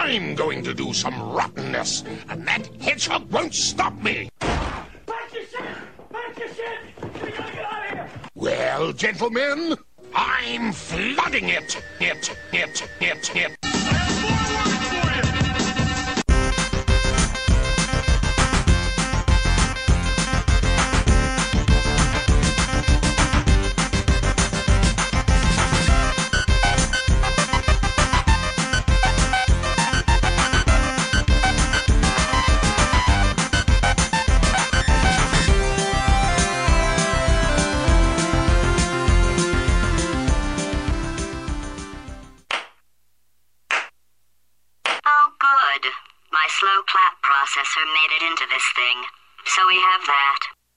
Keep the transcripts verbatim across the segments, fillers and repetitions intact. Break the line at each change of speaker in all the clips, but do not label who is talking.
I'm going to do some rottenness, and that hedgehog won't stop me.
Back your ship! Back your ship! We gotta get out of here!
Well, gentlemen, I'm flooding it. It, it, it, it.
Slow clap processor made it into this thing, so we have that.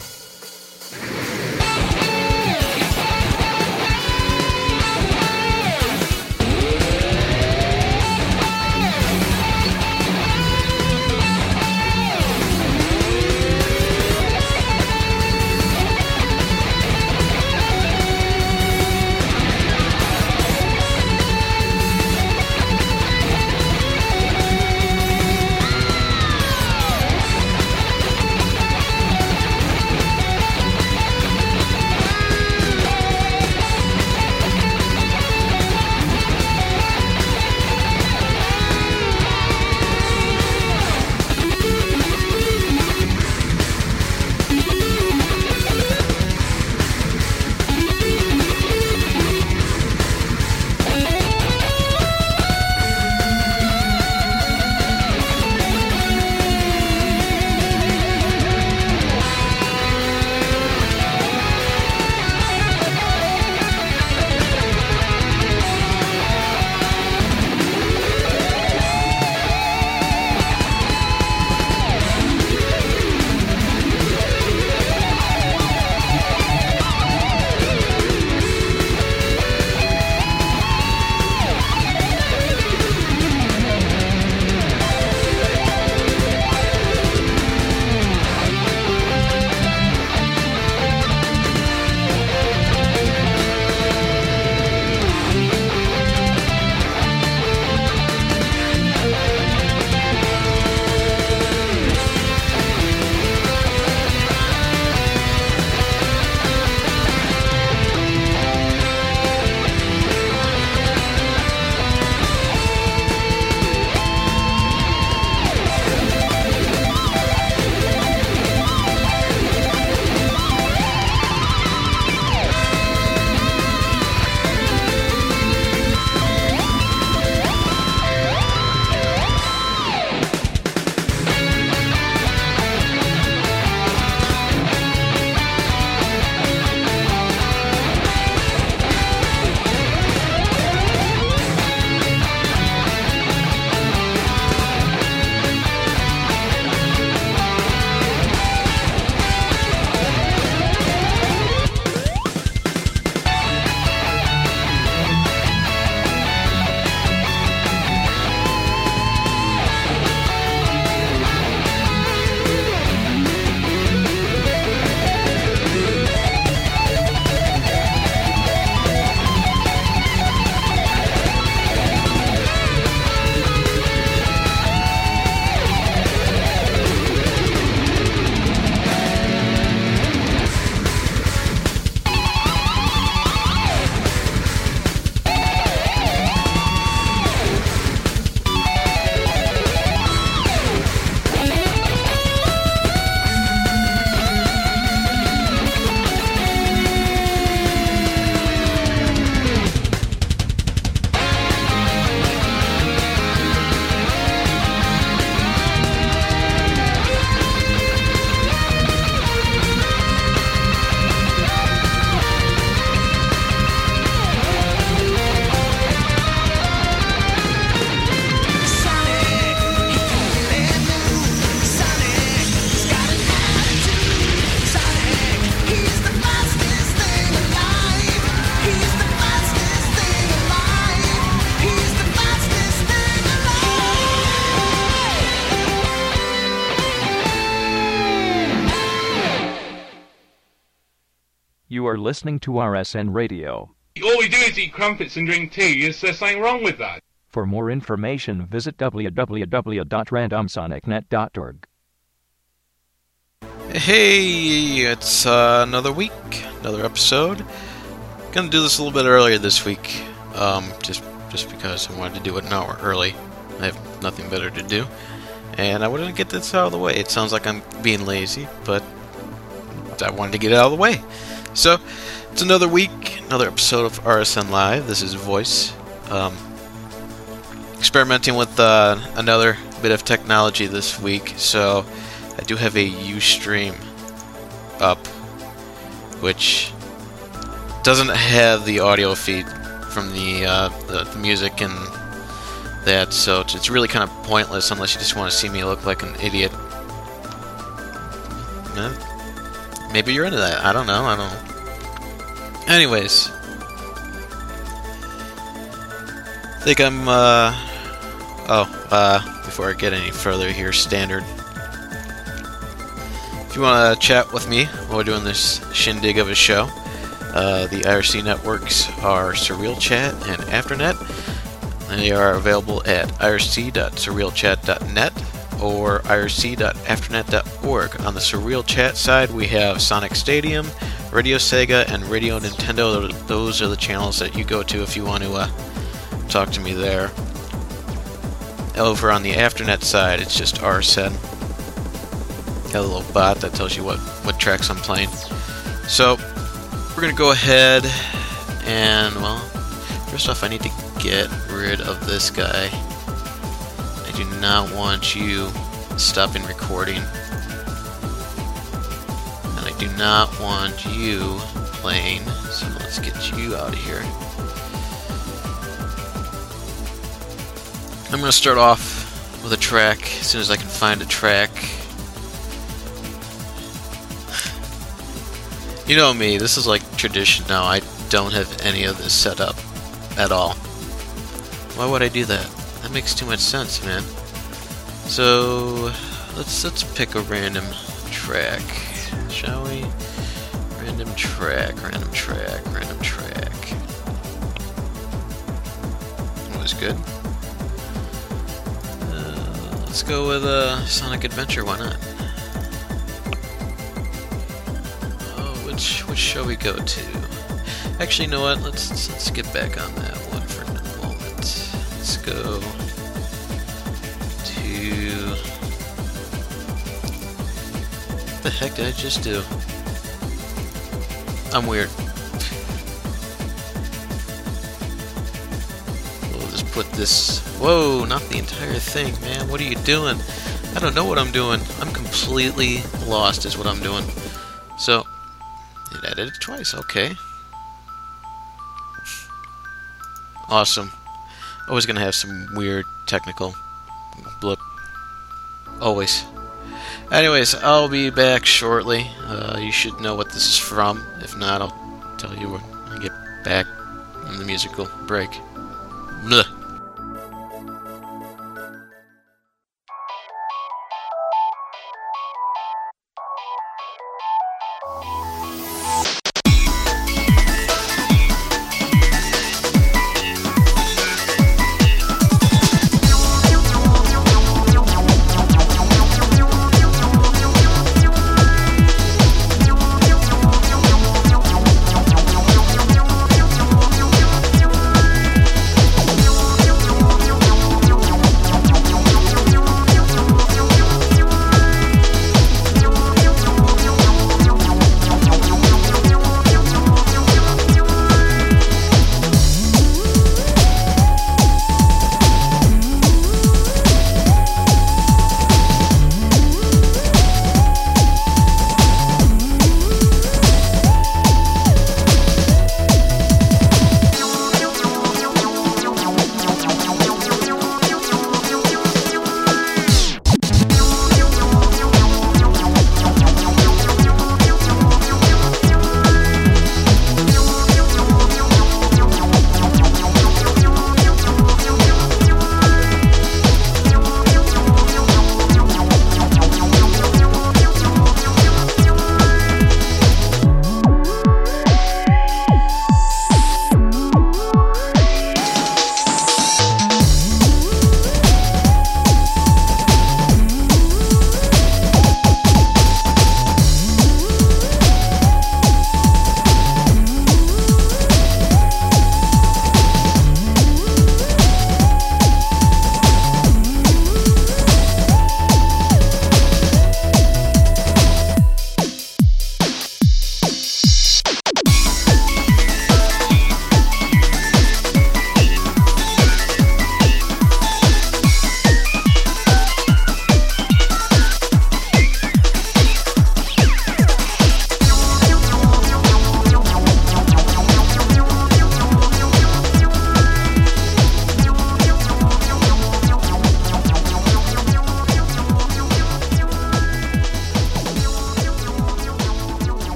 You are listening to R S N Radio.
All we do is eat crumpets and drink tea. Is there something wrong with that?
For more information, visit w w w dot random sonic net dot org.
Hey, it's uh, another week, another episode. Gonna do this a little bit earlier this week, um, just just because I wanted to do it an hour early. I have nothing better to do, and I wanted to get this out of the way. It sounds like I'm being lazy, but I wanted to get it out of the way. So, it's another week, another episode of R S N Live. This is Voice. Um, experimenting with uh, another bit of technology this week, so I do have a Ustream up, which doesn't have the audio feed from the, uh, the, the music and that, so it's, it's really kind of pointless unless you just want to see me look like an idiot. Eh, maybe you're into that. I don't know. I don't know. Anyways, I think I'm, uh... Oh, uh, before I get any further here, standard. If you want to chat with me while we're doing this shindig of a show, uh, the I R C networks are Surreal Chat and Afternet. They are available at I R C dot surreal chat dot net or I R C dot afternet dot org. On the Surreal Chat side, we have Sonic Stadium, Radio Sega, and Radio Nintendo. Those are the channels that you go to if you want to uh, talk to me there. Over on the Afternet side, it's just R S N. Got a little bot that tells you what, what tracks I'm playing. So, we're going to go ahead and, well, first off I need to get rid of this guy. I do not want you stopping recording. And I do not want you playing, so let's get you out of here. I'm going to start off with a track as soon as I can find a track. You know me, this is like tradition now. I don't have any of this set up at all. Why would I do that? That makes too much sense, man. So let's let's pick a random track, shall we? Random track, random track, random track. That was good. Uh, let's go with uh, Sonic Adventure. Why not? Which, which shall we go to? Actually, you know what? Let's let's get back on that one for a moment. Let's go to... What the heck did I just do? I'm weird. We'll just put this... Whoa, not the entire thing, man. What are you doing? I don't know what I'm doing. I'm completely lost is what I'm doing. So... It edited it twice, okay. Awesome. Always gonna have some weird technical blip. Always. Anyways, I'll be back shortly. Uh, you should know what this is from. If not, I'll tell you when I get back from the musical break. Blah.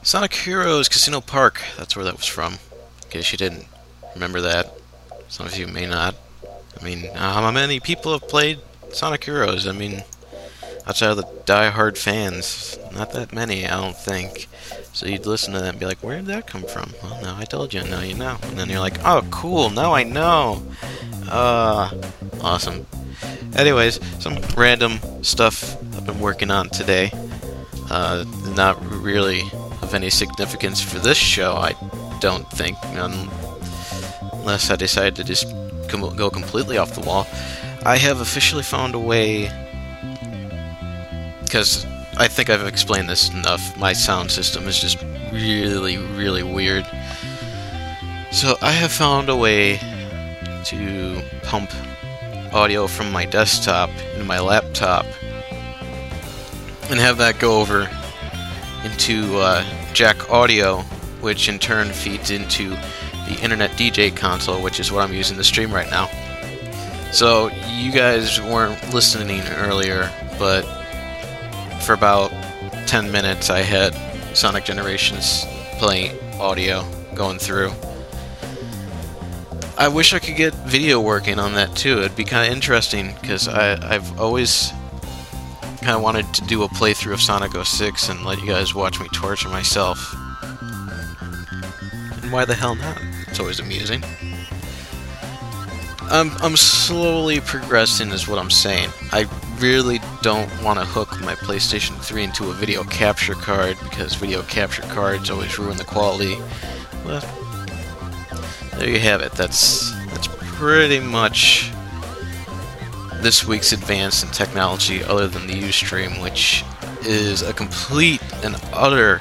Sonic Heroes Casino Park, that's where that was from. In case you didn't remember that. Some of you may not. I mean, how many people have played Sonic Heroes? I mean, outside of the die-hard fans, not that many, I don't think. So you'd listen to that and be like, where did that come from? Well, now I told you, now you know. And then you're like, oh, cool, now I know. Uh, awesome. Anyways, some random stuff I've been working on today. Uh, not really of any significance for this show, I don't think, unless I decide to just com- go completely off the wall. I have officially found a way, because I think I've explained this enough, my sound system is just really, really weird. So I have found a way to pump audio from my desktop into my laptop and have that go over into uh, jack audio, which in turn feeds into the Internet D J console, which is what I'm using to stream right now. So you guys weren't listening earlier, but for about ten minutes I had Sonic Generations playing audio going through. I wish I could get video working on that too. It'd be kind of interesting, because I've always kind of wanted to do a playthrough of Sonic oh six and let you guys watch me torture myself. And why the hell not? It's always amusing. I'm, I'm slowly progressing is what I'm saying. I really don't want to hook my PlayStation three into a video capture card, because video capture cards always ruin the quality. Well, there you have it. That's, that's pretty much this week's advance in technology, other than the Ustream, which is a complete and utter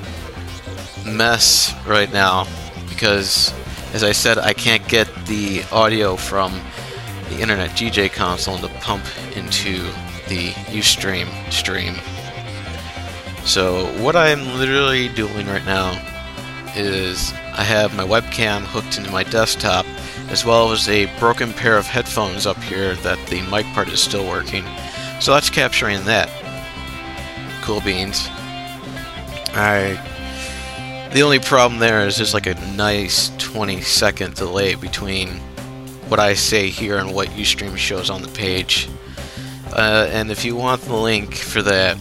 mess right now, because, as I said, I can't get the audio from the Internet D J console to pump into the Ustream stream. So what I'm literally doing right now is I have my webcam hooked into my desktop, as well as a broken pair of headphones up here that the mic part is still working. So that's capturing that. Cool beans. Alright. The only problem there is there's like a nice twenty second delay between what I say here and what Ustream shows on the page. Uh, and if you want the link for that,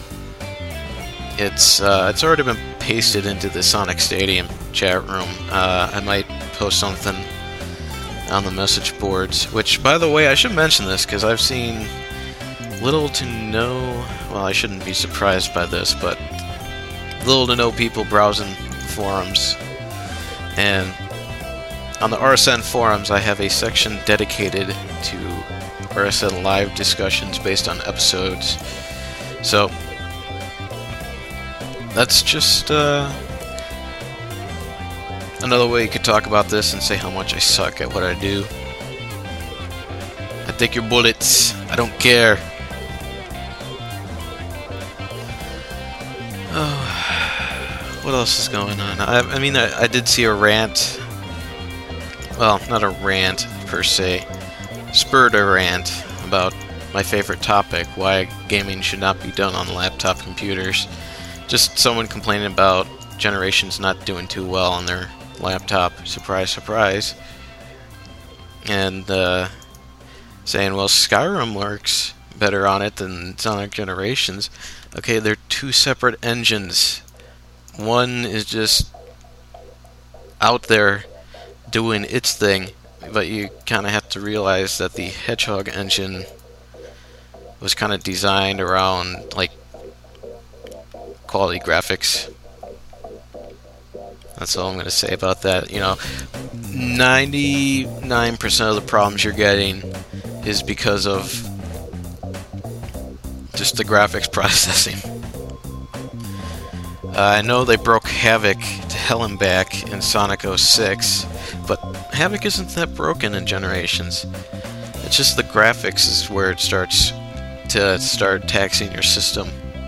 it's uh, it's already been pasted into the Sonic Stadium chat room. Uh, I might post something on the message boards, which, by the way, I should mention this because I've seen little to no, well, I shouldn't be surprised by this, but little to no people browsing forums. And on the R S N forums, I have a section dedicated to R S N live discussions based on episodes. So that's just uh, another way you could talk about this and say how much I suck at what I do. I take your bullets. I don't care. Oh, what else is going on? I, I mean, I, I did see a rant. Well, not a rant per se. Spurred a rant about my favorite topic, why gaming should not be done on laptop computers. Just someone complaining about Generations not doing too well on their laptop. Surprise, surprise. And uh, saying, well, Skyrim works better on it than Sonic Generations. Okay, they're two separate engines. One is just out there doing its thing, but you kind of have to realize that the Hedgehog engine was kind of designed around, like, quality graphics. That's all I'm going to say about that. You know, ninety-nine percent of the problems you're getting is because of just the graphics processing. Uh, I know they broke Havoc to hell and back in Sonic oh six, but Havoc isn't that broken in Generations. It's just the graphics is where it starts to start taxing your system.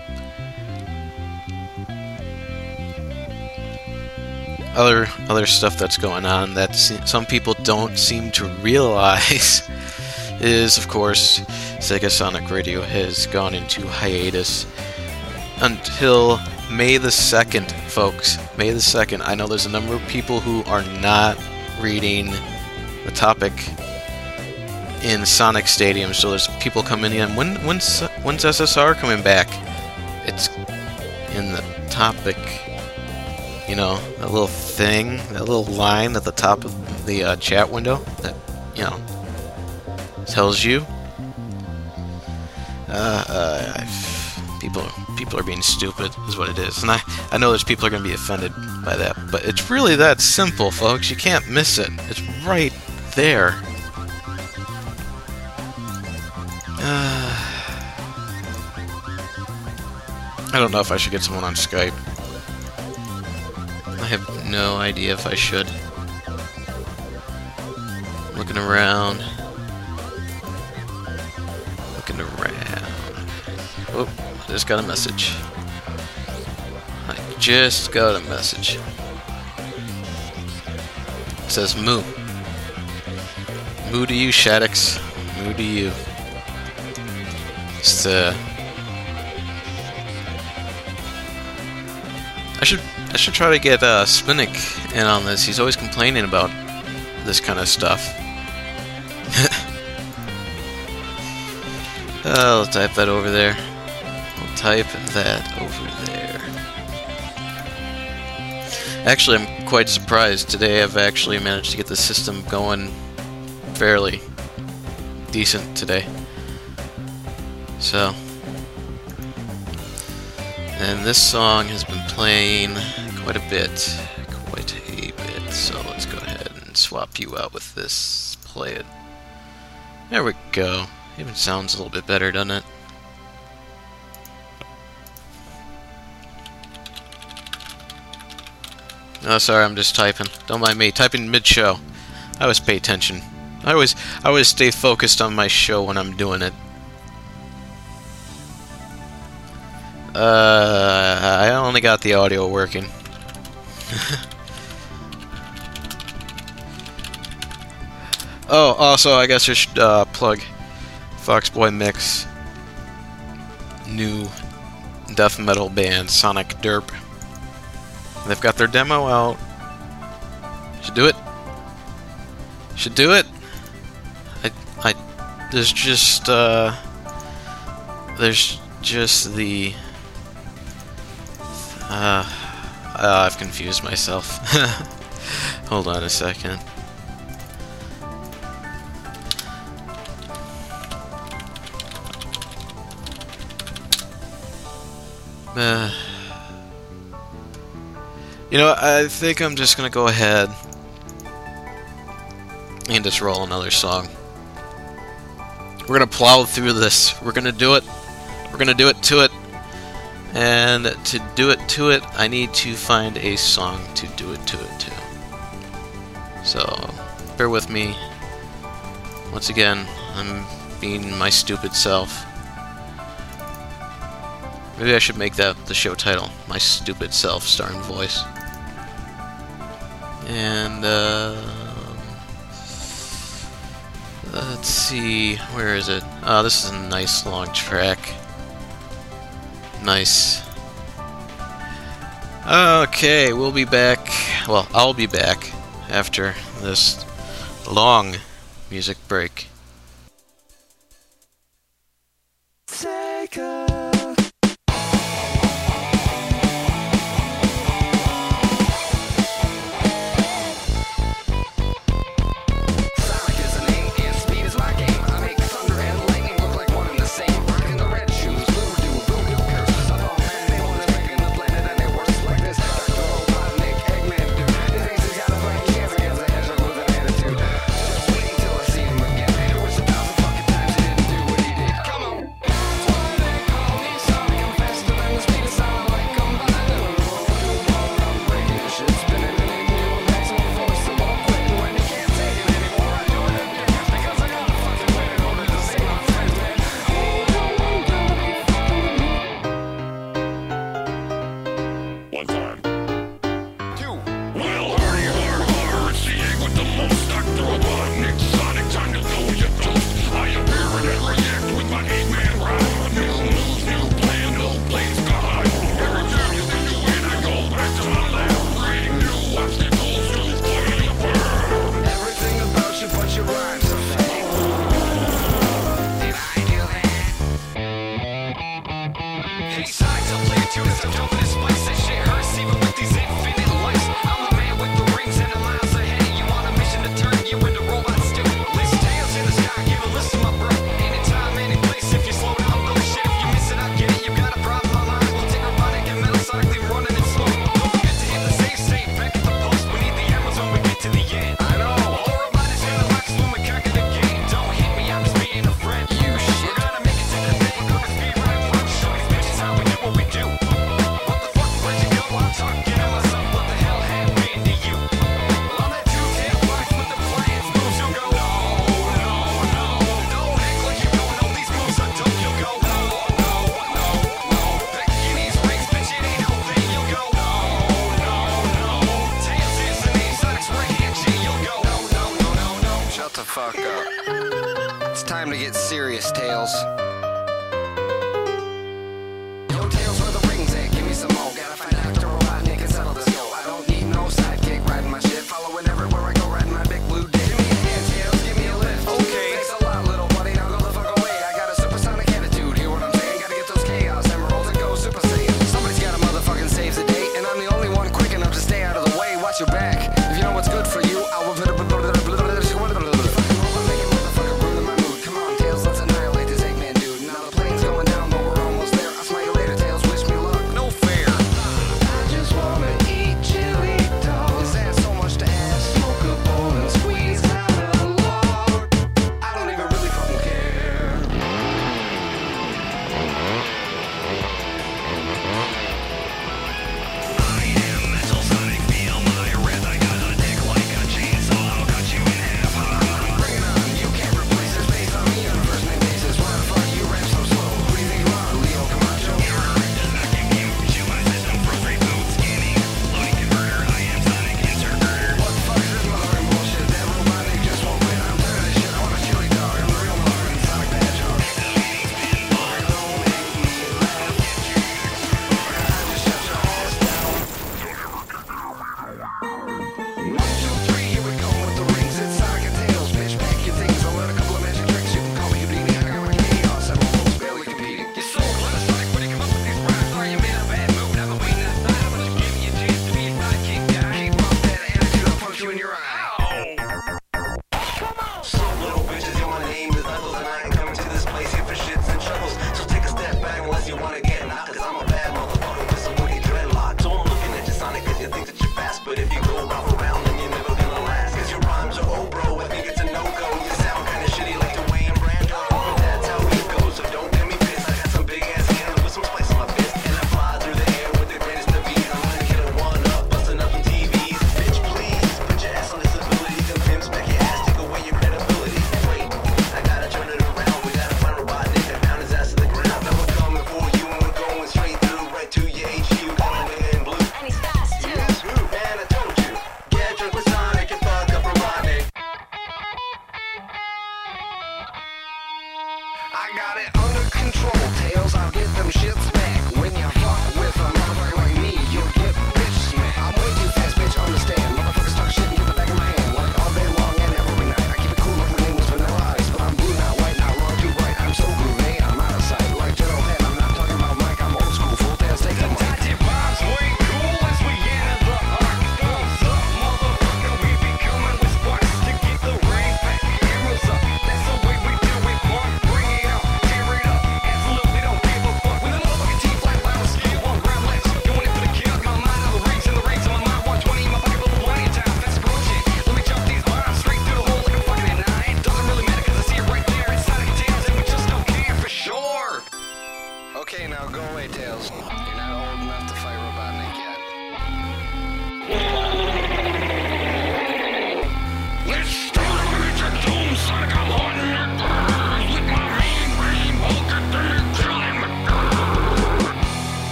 Other other stuff that's going on that some people don't seem to realize is, of course, Sega Sonic Radio has gone into hiatus until May the second folks, May the second. I know there's a number of people who are not reading the topic in Sonic Stadium, so there's people coming in. When when's when's S S R coming back? It's in the topic, you know, that little thing, that little line at the top of the uh, chat window that, you know, tells you. Uh, uh, I've, people people are being stupid, is what it is, and I I know there's people are gonna be offended by that, but it's really that simple, folks. You can't miss it. It's right there. Uh, I don't know if I should get someone on Skype. I have no idea if I should. Looking around. Looking around. Oh, I just got a message. I just got a message. It says moo. Moo to you, Shaddix. Moo to you. Just, uh... I should I should try to get uh, Spinnick in on this. He's always complaining about this kind of stuff. I'll type that over there. I'll type that over there. Actually, I'm quite surprised. Today I've actually managed to get the system going fairly decent today. So, and this song has been playing quite a bit, quite a bit, so let's go ahead and swap you out with this, play it. There we go. Even sounds a little bit better, doesn't it? Oh, sorry, I'm just typing. Don't mind me. Typing mid-show. I always pay attention. I always, I always stay focused on my show when I'm doing it. Uh, I only got the audio working. Oh, also, I guess I should uh, plug Foxboy Mix, new death metal band, Sonic Derp. They've got their demo out. Should do it. Should do it. I, I, there's just, uh, there's just the, uh, uh I've confused myself. Hold on a second. Uh, you know, I think I'm just gonna go ahead and just roll another song. We're gonna plow through this. We're gonna do it. We're gonna do it to it. And to do it to it, I need to find a song to do it to it to. So, bear with me. Once again, I'm being my stupid self. Maybe I should make that the show title. My Stupid Self, starring voice. And, uh... let's see, where is it? Oh, this is a nice long track. Nice. Okay, we'll be back. Well, I'll be back after this long music break. Take a
Back to
Besides, I'll play a tune that's dope in this place. That shit hurts even with these infinite lights. I'm the man with the rings and the miles ahead of you on a mission to turn you into robots too. List tails in the sky, give a listen, my bro. Anytime, any place, if you slow down, blow shit. If you miss it, I get it. You got a problem, my mind will take a run and get metal cycling, running it slow. Don't forget to hit the save state, back at the post. We need the arrows when we get to the end. I know. All reminders in the box when we conquer the game. Don't hit me, I'm just being a friend. You shit. We're gonna make it to the thing. Gonna speed right through. Show these bitches how we do what we do. What the fuck, where'd you go? I'm talking to myself. What the hell happened to you? Well, I'm that two-tailed fox with the plans. Moves you'll go. No, no, no. Don't act like you don't know these moves are dope. You'll go. No, no, no, no. Picking these rings, bitch, it ain't no thing. You'll go. No, no, no. Tails is the name, Sonic's right hand G. You'll go. No, no, no, no, no. Shut the fuck up. It's time to get serious, Tails. Yo, Tails, where the rings at? Give me some more. Gotta find Doctor Robotnik and settle this go. I don't need no sidekick riding my shit. Following everywhere I go, riding my big blue dick. Give me a hand, Tails, give me a lift. Okay. Thanks a lot, little buddy. Now go the fuck away. I got a supersonic attitude. Hear what I'm saying? Gotta get those chaos emeralds and go Super Saiyan. Somebody's gotta motherfucking save the day, and I'm the only one quick enough to stay out of the way. Watch your back. If you know what's good for you, I will. Come on, Tails, let's annihilate this Eggman dude.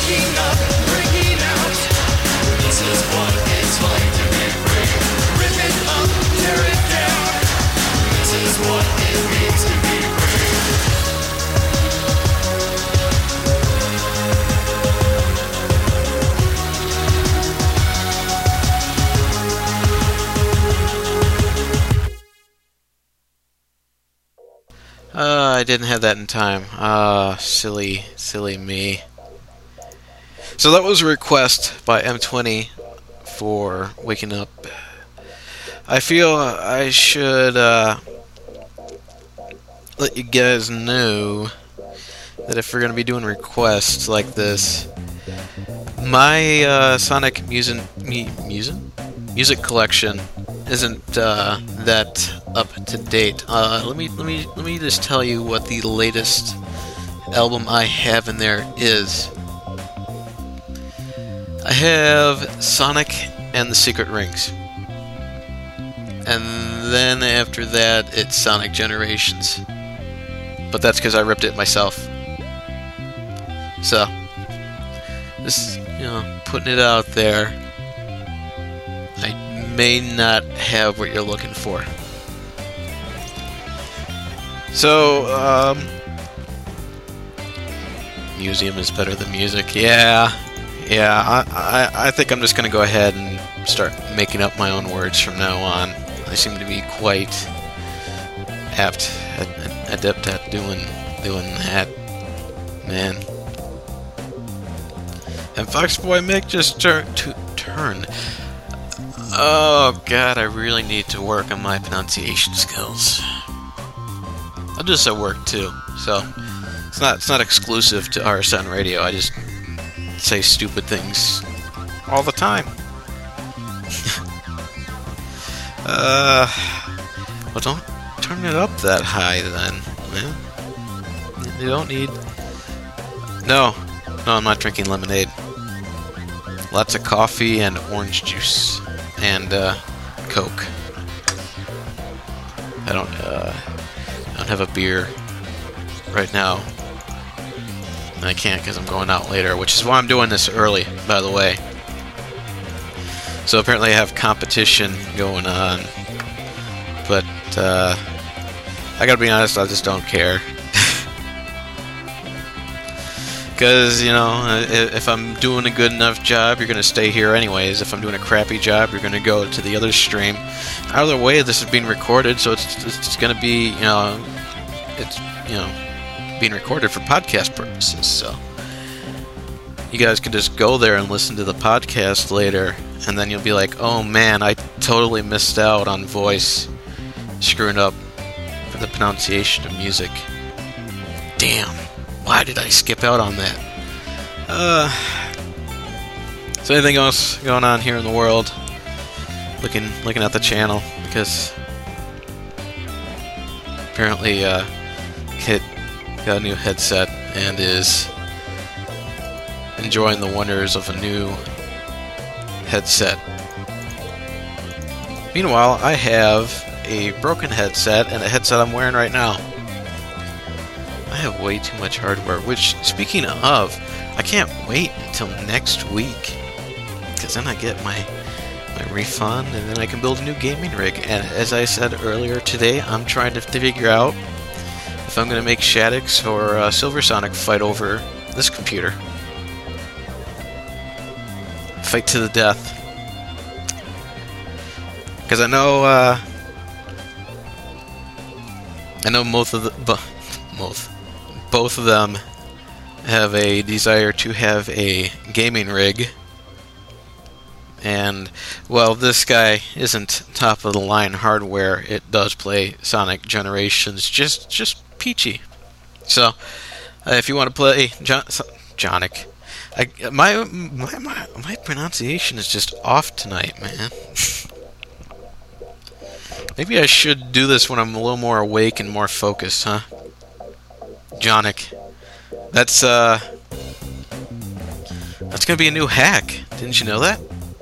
waking up, breaking out. This is what it's like to be free. Rip it up, tear it down. This is what it means to be free.
Uh, I didn't have that in time. Ah, uh, silly, silly me. So that was a request by M twenty for Waking Up. I feel I should uh, let you guys know that if we're going to be doing requests like this, my uh, Sonic music, music? music collection isn't uh, that up to date. Uh, let me let me let me just tell you what the latest album I have in there is. I have Sonic and the Secret Rings, and then after that it's Sonic Generations. But that's because I ripped it myself. So, just you know, putting it out there. I may not have what you're looking for. So, um, museum is better than music. Yeah, yeah. I, I, I think I'm just gonna go ahead and start making up my own words from now on. I seem to be quite apt, at, adept at doing doing that, man. And Foxboy Mick just tur- to turn. Oh god, I really need to work on my pronunciation skills. I do this at work too, so it's not it's not exclusive to R S N Radio. I just say stupid things all the time. uh, well, don't turn it up that high then, man. You don't need. No, no, I'm not drinking lemonade. Lots of coffee and orange juice. And uh, Coke. I don't. Uh, I don't have a beer right now. And I can't because I'm going out later, which is why I'm doing this early, by the way. So apparently I have competition going on, but uh, I gotta be honest, I just don't care. Because, you know, if I'm doing a good enough job, you're going to stay here anyways. If I'm doing a crappy job, you're going to go to the other stream. Either way, this is being recorded, so it's it's going to be, you know, it's, you know, being recorded for podcast purposes. So you guys can just go there and listen to the podcast later, and then you'll be like, oh man, I totally missed out on voice screwing up for the pronunciation of music. Damn. Why did I skip out on that? Uh, so anything else going on here in the world? Looking looking at the channel, because apparently uh, Kit got a new headset and is enjoying the wonders of a new headset. Meanwhile, I have a broken headset and a headset I'm wearing right now. I have way too much hardware, which, speaking of, I can't wait until next week, because then I get my my refund, and then I can build a new gaming rig. And as I said earlier today, I'm trying to figure out if I'm going to make Shaddix or uh, Silver Sonic fight over this computer. Fight to the death. Because I know, uh, I know both of the, both. Both of them have a desire to have a gaming rig, and well, this guy isn't top of the line hardware. It does play Sonic Generations just just peachy. So uh, if you want to play John, Jonic, I, my, my my my pronunciation is just off tonight, man. Maybe I should do this when I'm a little more awake and more focused, huh? Jonic. That's, uh... That's gonna be a new hack. Didn't you know that?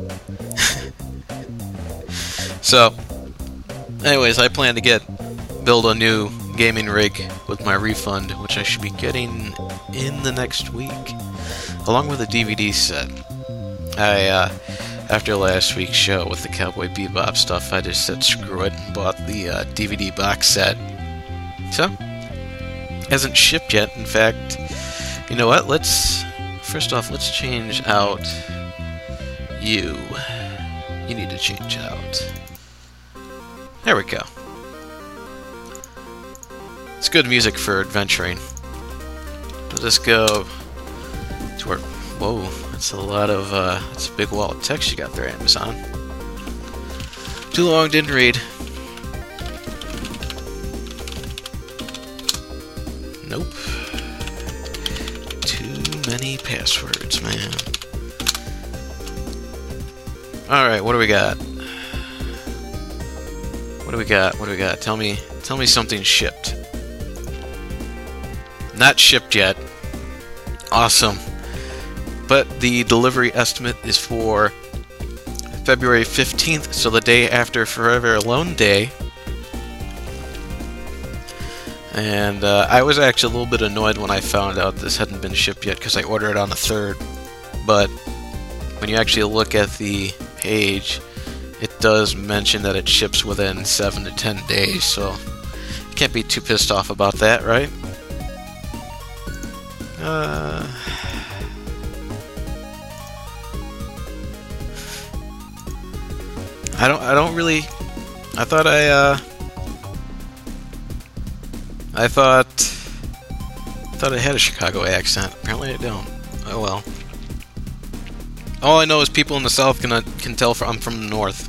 So, anyways, I plan to get... build a new gaming rig with my refund, which I should be getting in the next week. along with a D V D set. I, uh, after last week's show with the Cowboy Bebop stuff, I just said screw it and bought the uh, D V D box set. So, hasn't shipped yet. In fact, you know what? Let's, first off, let's change out you. You need to change out. There we go. It's good music for adventuring. We'll just go to our... Whoa, that's a lot of... Uh, that's a big wall of text you got there, Amazon. Too long, didn't read. Nope. Too many passwords, man. Alright, what do we got? What do we got? What do we got? Tell me, tell me something shipped. Not shipped yet. Awesome. But the delivery estimate is for February fifteenth, so the day after Forever Alone Day. And uh, I was actually a little bit annoyed when I found out this hadn't been shipped yet because I ordered it on the third. But when you actually look at the page, it does mention that it ships within seven to ten days, so you can't be too pissed off about that, right? Uh, I don't. I don't really. I thought I. Uh, I thought. Thought I had a Chicago accent. Apparently, I don't. Oh well. All I know is people in the South can can tell from, I'm from the North.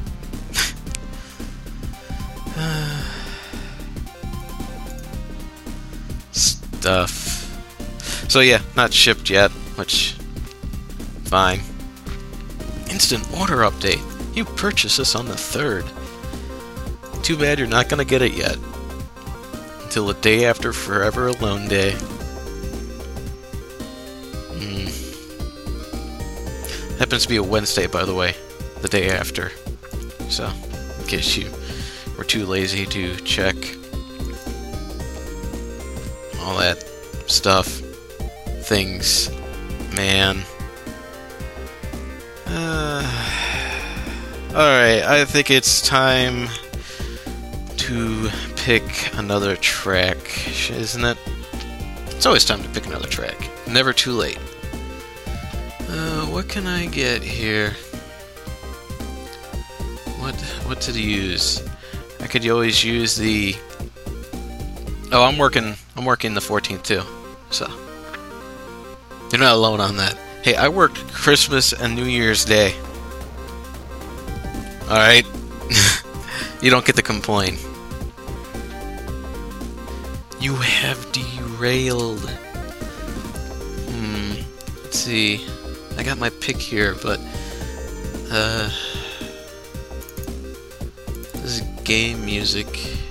Stuff. So yeah, not shipped yet, which, fine. Instant order update. You purchased this on the third. Too bad you're not gonna get it yet. Until the day after Forever Alone Day. Hmm. Happens to be a Wednesday, by the way. The day after. So, in case you were too lazy to check all that stuff. Things, man. Uh, Alright, I think it's time to pick another track, isn't it? It's always time to pick another track. Never too late. Uh, what can I get here? What what to use? I could always use the... Oh, I'm working, I'm working the fourteenth too, so... You're not alone on that. Hey, I worked Christmas and New Year's Day. Alright? You don't get to complain. You have derailed. Hmm. Let's see. I got my pick here, but... Uh... This is game music.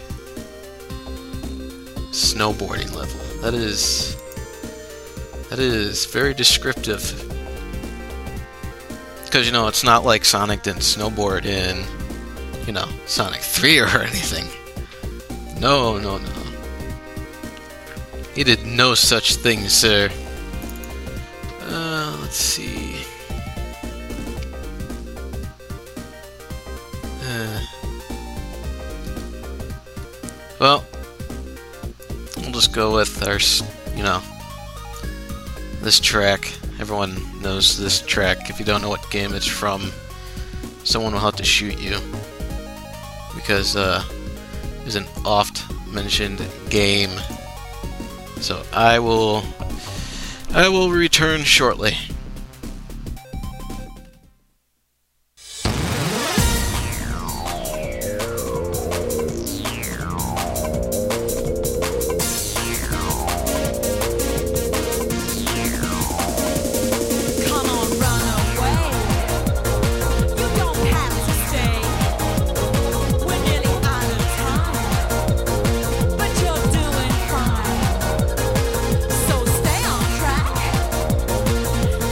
Snowboarding level. That is... That is very descriptive. Because, you know, it's not like Sonic didn't snowboard in, you know, Sonic three or anything. No, no, no. He did no such thing, sir. Uh, let's see. Uh, well, we'll just go with our, you know, this track. Everyone knows this track. If you don't know what game it's from, someone will have to shoot you. Because uh, it's an oft-mentioned game. So I will... I will return shortly.
So stay on track.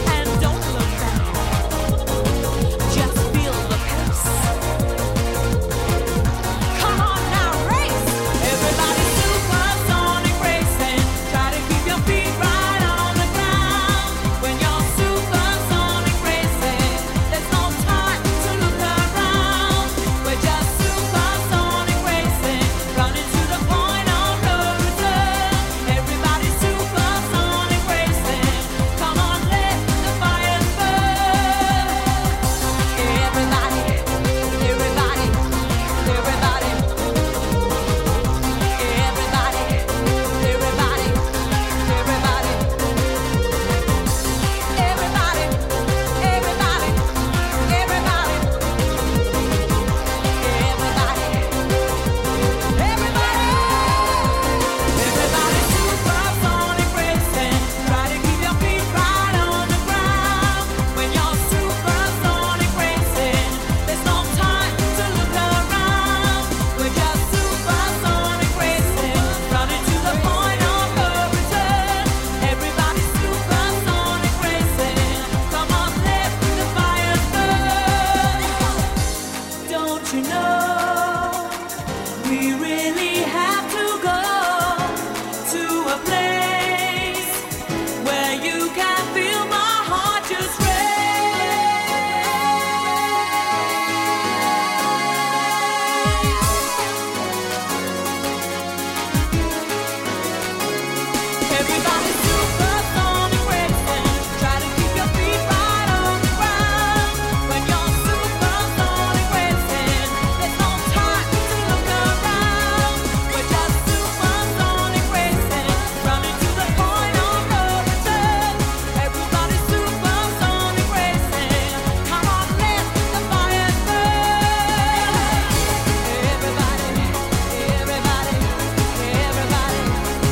we really have to go to a place where you can feel my heart just race. Everybody supersonic racing, try to keep your feet right on the ground. When you're supersonic racing, there's no time to look around. We're just supersonic racing, running to the point of no return. Everybody supersonic racing, come on, let the fire burn. Everybody, everybody, everybody.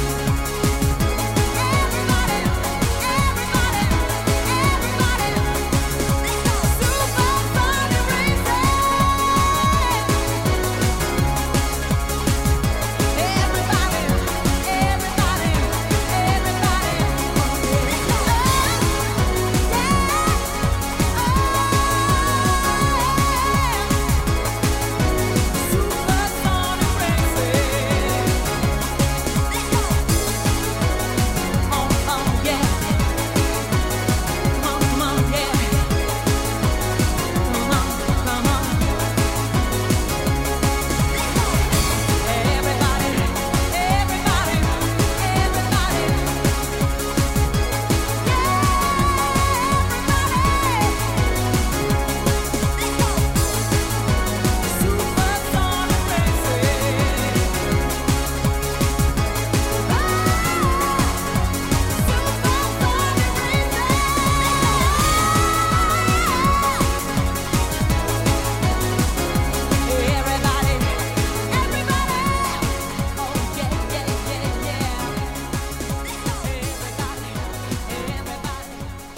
Everybody, everybody, everybody, supersonic racing. Everybody, everybody, everybody. Supersonic racing. Oh, oh, yeah. Come on, yeah. Come on, come on. Everybody, everybody, everybody. Supersonic Everybody, everybody, oh yeah, yeah, yeah, yeah. Everybody, everybody,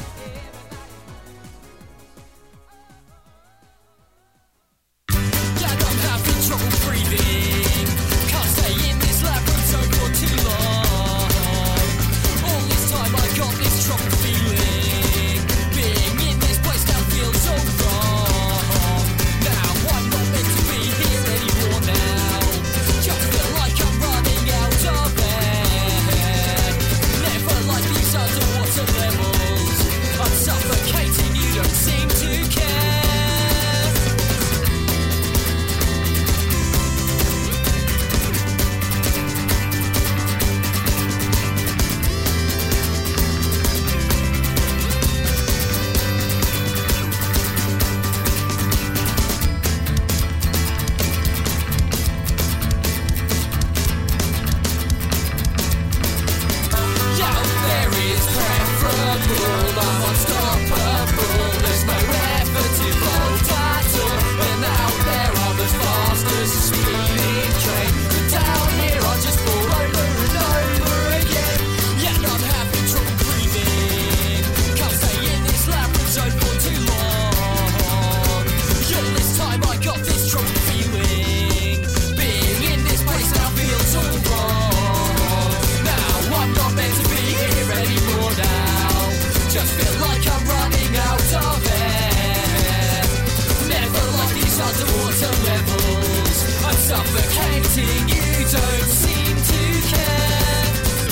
Yeah, I'm having trouble breathing. Can't stay in this laboratory for too long. All this time I got this trouble feeling. Being in this place now feels so wrong. Now I'm not meant to be here anymore now. Just feel like I'm running out of air. Never like these underwater levels. I'm suffocating, you don't seem to care. Out there is preferable, I'm unstoppable. There's no effort involved at all. And out there I'm as fast as a speeding train. But down here I just fall over and over again. Yeah, I'm having trouble breathing. Can't stay in this laboratory for too long. Yeah, this time I got this trouble feeling. Being in this place now feels all wrong. Now I'm not meant to be here anymore now. Just feel like I'm running out of air. Never like these underwater levels. I'm suffocating, you don't seem to care.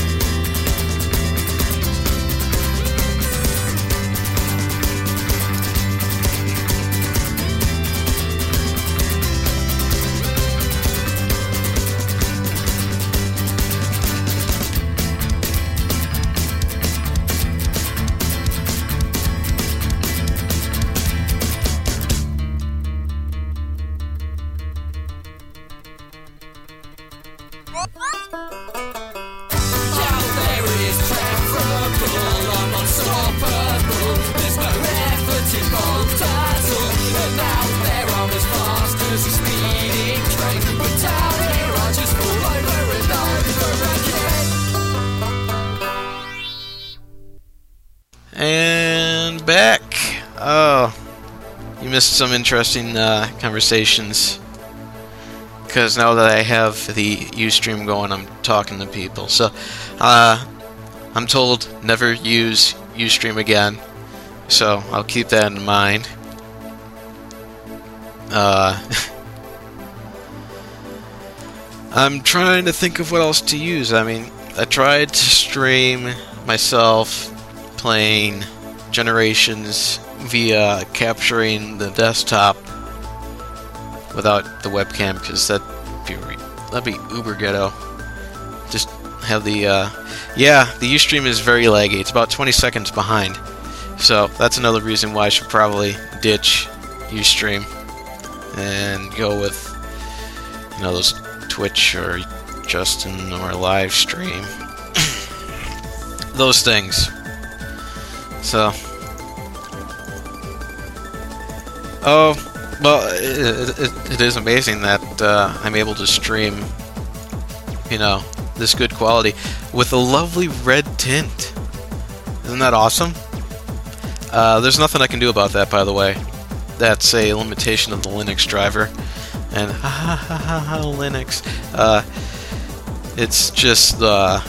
Out there is preferable, I'm unstoppable. There's no effort involved at all. And out there I'm as fast as a speeding train. But down here I just fall over and over again. And back. Oh, you missed some interesting uh, conversations. Because now that I have the Ustream going, I'm talking to people. So, uh, I'm told never use Ustream again. So, I'll keep that in mind. Uh,
I'm trying to think of what else to use. I mean, I tried to stream myself playing Generations via capturing the desktop without the webcam, because that'd be, that'd be uber ghetto. Just have the, uh, yeah, the Ustream is very laggy. It's about twenty seconds behind. So that's another reason why I should probably ditch Ustream and go with, you know, those Twitch or Justin or live stream. Those things. So, oh, well, it, it, it is amazing that uh, I'm able to stream, you know, this good quality with a lovely red tint. Isn't that awesome? Uh, there's nothing I can do about that, by the way. That's a limitation of the Linux driver. And ha ha ha ha, ha Linux. Uh, it's just the. Uh,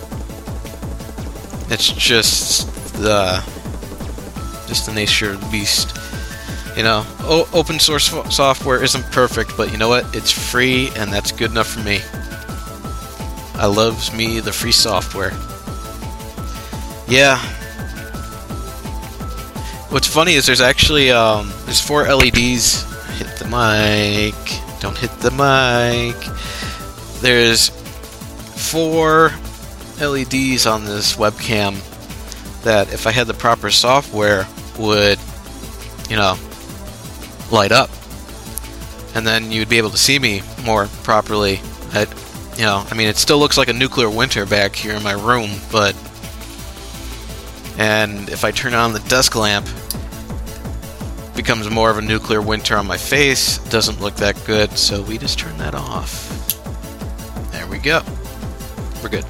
it's just the. Just the nature of the beast. You know, o- open source f- software isn't perfect, but you know what? It's free, and that's good enough for me. I loves me the free software. Yeah. What's funny is there's actually um, there's four L E Ds. Hit the mic. Don't hit the mic. There's four L E Ds on this webcam that, if I had the proper software, would, you know, light up, and then you'd be able to see me more properly. At, you know, I mean, it still looks like a nuclear winter back here in my room, but, and if I turn on the desk lamp, it becomes more of a nuclear winter on my face. Doesn't look that good, so we just turn that off. There we go. We're good.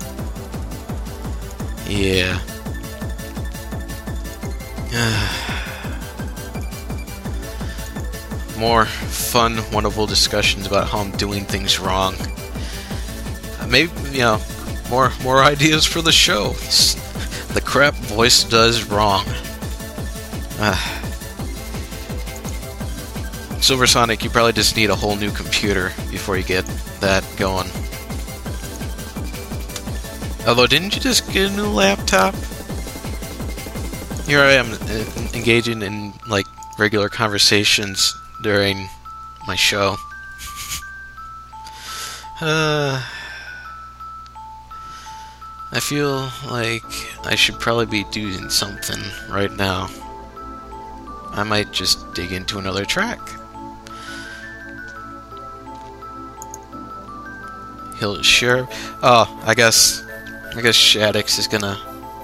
Yeah. More fun, wonderful discussions about how I'm doing things wrong. Uh, maybe, you know, more more ideas for the show. The crap voice does wrong. Uh, Silversonic, you probably just need a whole new computer before you get that going. Although, didn't you just get a new laptop? Here I am uh, engaging in, like, regular conversations during my show. uh, I feel like I should probably be doing something right now. I might just dig into another track. He'll share. Oh, I guess. I guess Shaddix is gonna.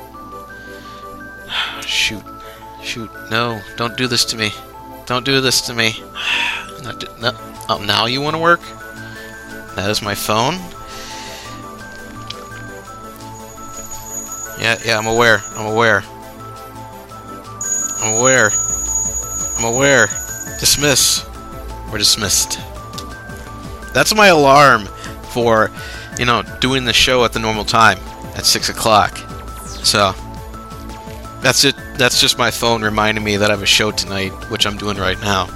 Shoot. Shoot. No, don't do this to me. Don't do this to me. Not do, no. Oh, now you want to work? That is my phone. Yeah, yeah, I'm aware. I'm aware. I'm aware. I'm aware. Dismiss. We're dismissed. That's my alarm for, you know, doing the show at the normal time at six o'clock. So, that's it. That's just my phone reminding me that I have a show tonight, which I'm doing right now.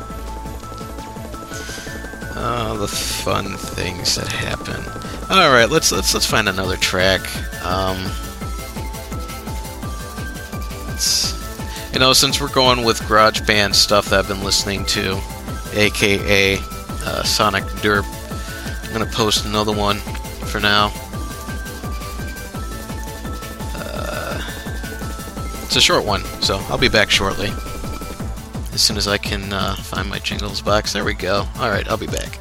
Oh, the fun things that happen. All right, let's let's let's find another track. Um, let's, you know, since we're going with GarageBand stuff that I've been listening to, aka uh, Sonic Derp, I'm gonna post another one for now. It's a short one, so I'll be back shortly. As soon as I can uh, find my jingles box. There we go. Alright, I'll be back.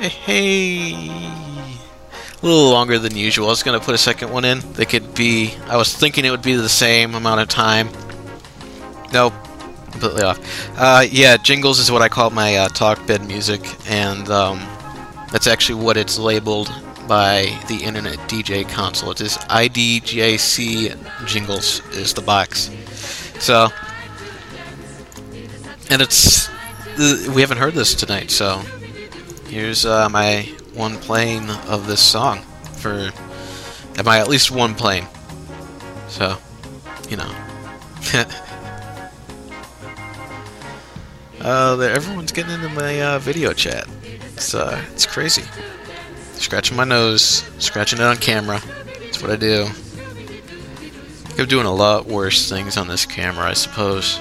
Hey, hey. A little longer than usual. I was going to put a second one in. They could be... I was thinking it would be the same amount of time. Nope. Completely off. Uh, yeah, jingles is what I call my uh, talk bed music, and um, that's actually what it's labeled by the Internet D J console. It is I D J C Jingles is the box. So, and it's... We haven't heard this tonight, so here's uh, my one playing of this song for... My at least one playing. So, you know. Uh, there, everyone's getting into my uh, video chat. It's uh, it's crazy. Scratching my nose, scratching it on camera. That's what I do. I'm doing a lot worse things on this camera, I suppose.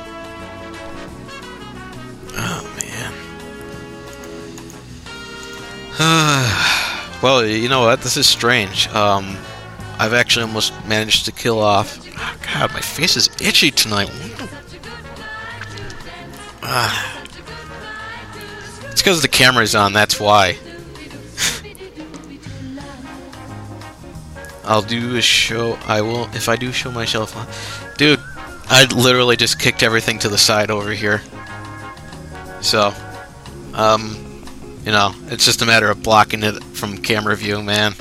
Oh man. Well, you know what? This is strange. Um, I've actually almost managed to kill off. Oh, God, my face is itchy tonight. Ah. It's because the camera's on, that's why. I'll do a show, I will, if I do show myself on. Dude, I literally just kicked everything to the side over here. So, um, you know, it's just a matter of blocking it from camera view, man.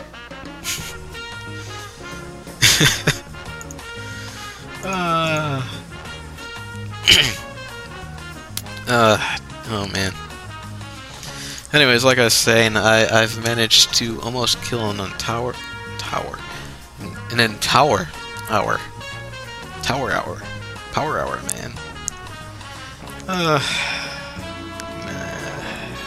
uh... Uh, oh man. Anyways, like I was saying, I, I've managed to almost kill an tower, tower, and then tower, hour, tower hour, power hour, man. Uh, man.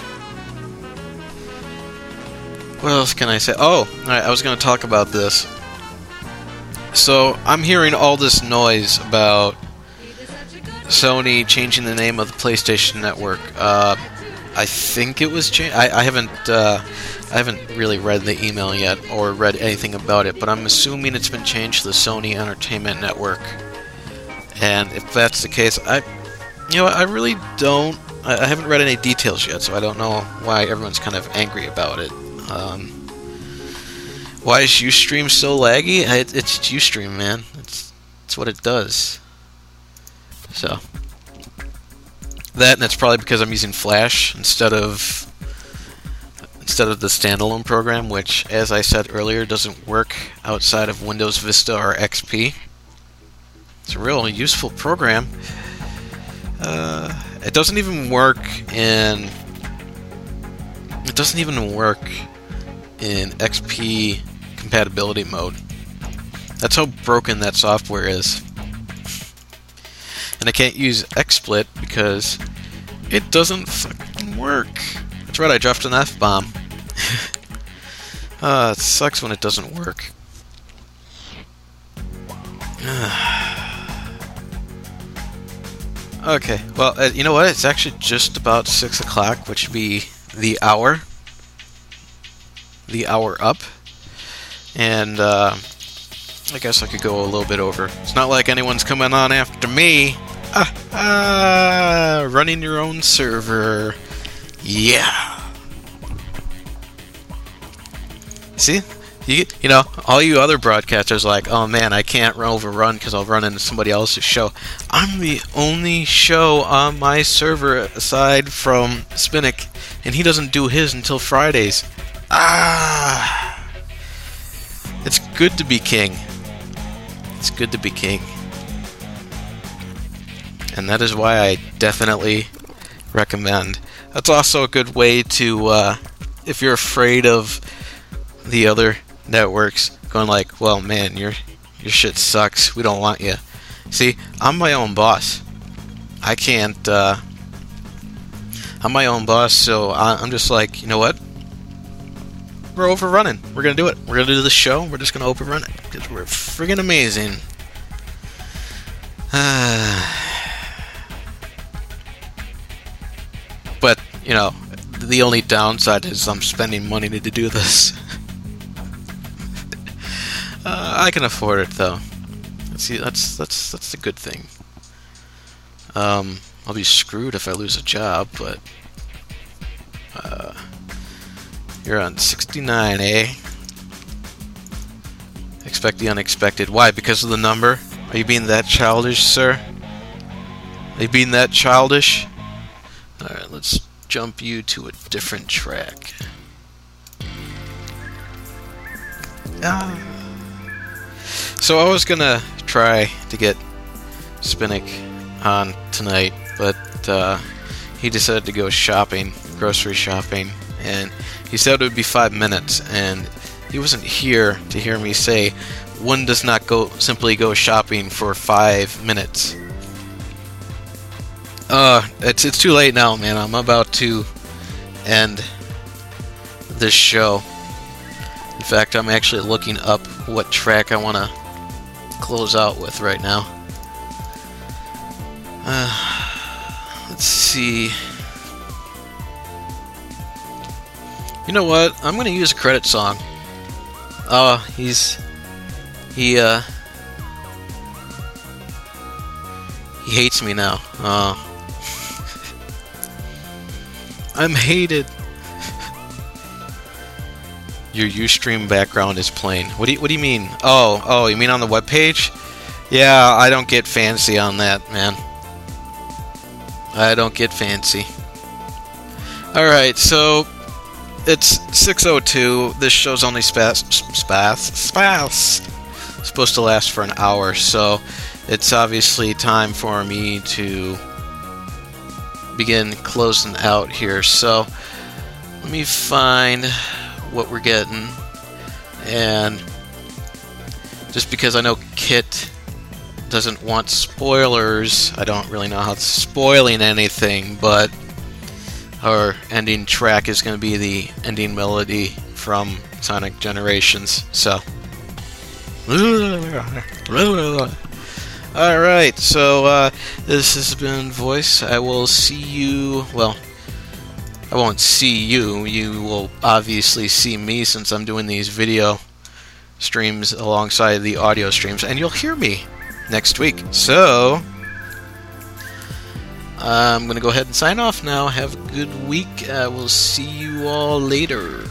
What else can I say? Oh, alright, I was going to talk about this. So, I'm hearing all this noise about Sony changing the name of the PlayStation Network. Uh, I think it was changed. I, I haven't. Uh, I haven't really read the email yet or read anything about it, but I'm assuming it's been changed to the Sony Entertainment Network. And if that's the case, I, you know, I really don't. I, I haven't read any details yet, so I don't know why everyone's kind of angry about it. Um, why is Ustream so laggy? It, it's Ustream, man. It's it's what it does. So, that, and that's probably because I'm using Flash instead of instead of the standalone program, which, as I said earlier, doesn't work outside of Windows Vista or X P. It's a real useful program. Uh, it doesn't even work in it doesn't even work in X P compatibility mode. That's how broken that software is. And I can't use XSplit because it doesn't fucking work. That's right, I dropped an F-bomb. uh, it sucks when it doesn't work. Okay, well, uh, you know what? It's actually just about six o'clock, which would be the hour. The hour up. And, uh... I guess I could go a little bit over. It's not like anyone's coming on after me. Ah, ah, running your own server. Yeah. See? You, you know, all you other broadcasters are like, oh man, I can't overrun because I'll run into somebody else's show. I'm the only show on my server aside from Spinnick, and he doesn't do his until Fridays. Ah. It's good to be king. It's good to be king. And that is why I definitely recommend. That's also a good way to, uh, if you're afraid of the other networks going like, well, man, your your shit sucks. We don't want you. See, I'm my own boss. I can't, uh, I'm my own boss, so I, I'm just like, you know what? We're overrunning. We're going to do it. We're going to do the show. We're just going to overrun it because we're friggin' amazing. But, you know, the only downside is I'm spending money to do this. uh, I can afford it, though. See, that's that's that's a good thing. Um, I'll be screwed if I lose a job, but uh, You're on sixty-nine, eh? Expect the unexpected. Why? Because of the number? Are you being that childish, sir? Are you being that childish? Alright, let's jump you to a different track. Ah. So I was gonna try to get Spinnick on tonight, but uh, he decided to go shopping, grocery shopping, and he said it would be five minutes, and he wasn't here to hear me say one does not go simply go shopping for five minutes. Uh, it's it's too late now, man. I'm about to end this show. In fact, I'm actually looking up what track I want to close out with right now. Uh, let's see. You know what? I'm going to use a credit song. Oh, he's... He, uh... He hates me now. Oh. I'm hated. Your Ustream background is plain. What do you, what do you mean? Oh, oh, you mean on the webpage? Yeah, I don't get fancy on that, man. I don't get fancy. Alright, so it's six oh two. This show's only spas, spas, spas, supposed to last for an hour, so it's obviously time for me to begin closing out here. So let me find what we're getting, and just because I know Kit doesn't want spoilers, I don't really know how it's spoiling anything, but our ending track is going to be the ending melody from Sonic Generations. So alright, so uh, this has been Voice. I will see you, well, I won't see you, you will obviously see me since I'm doing these video streams alongside the audio streams, and you'll hear me next week. So I'm going to go ahead and sign off now. Have a good week. I will see you all later.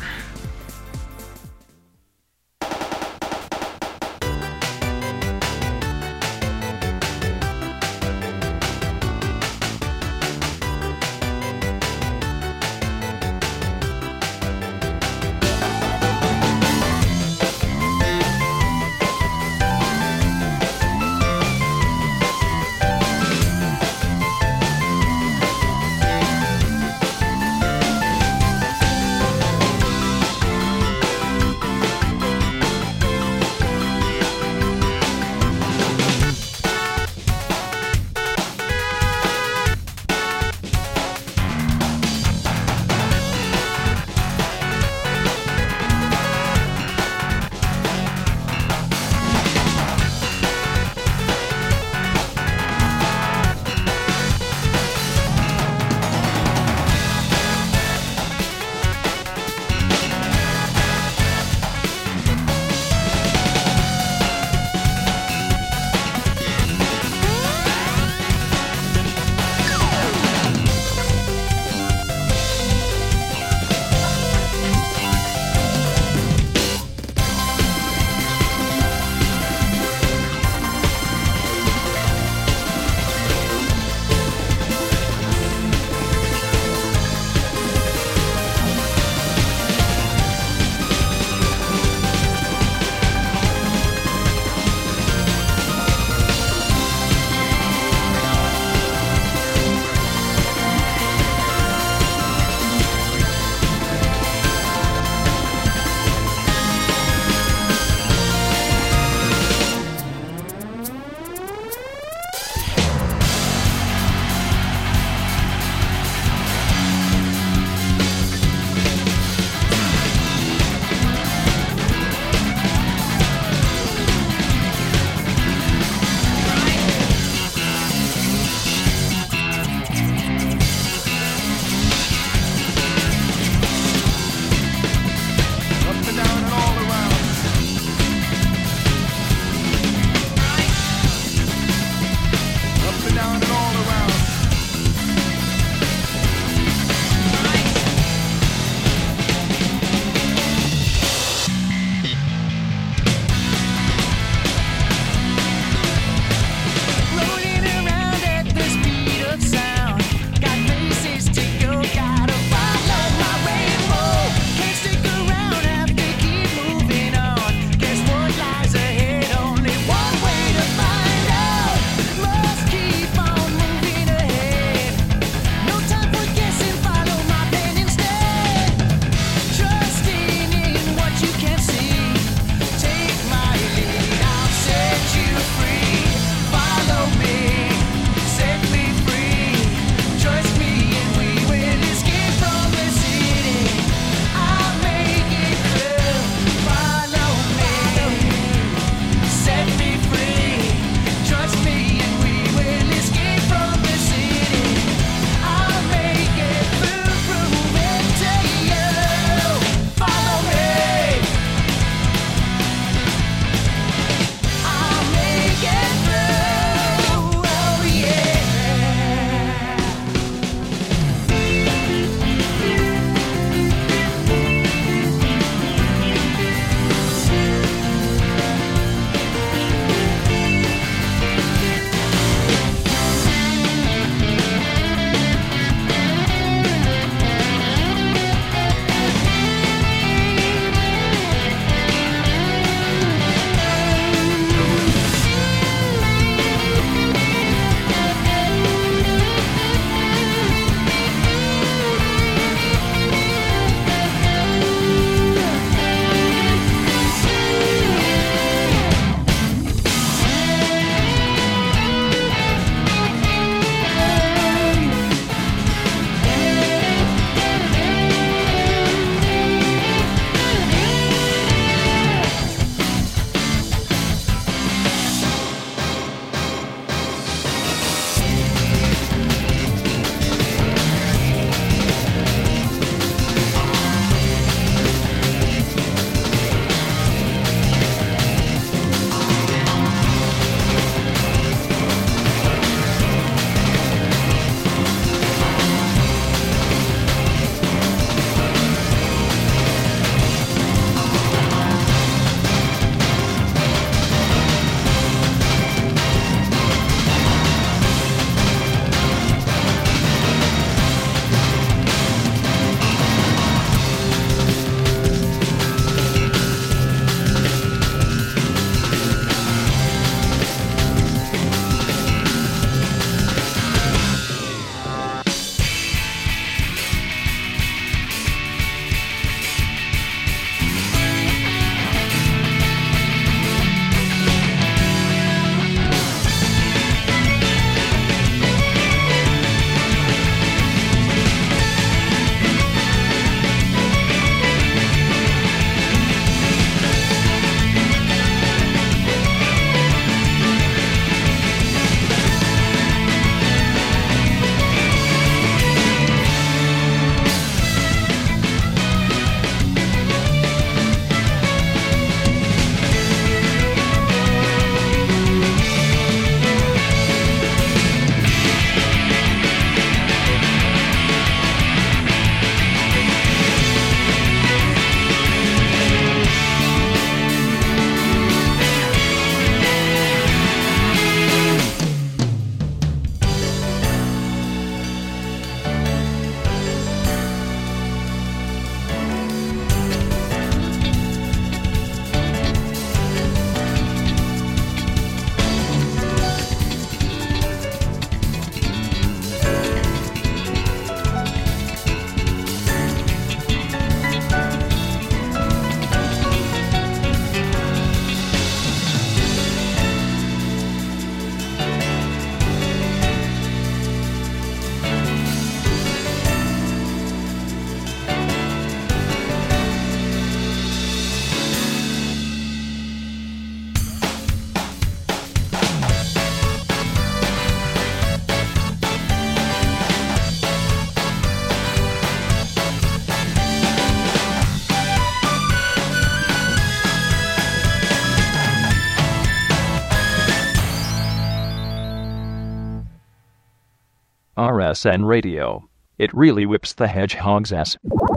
S N Radio. It really whips the hedgehog's ass.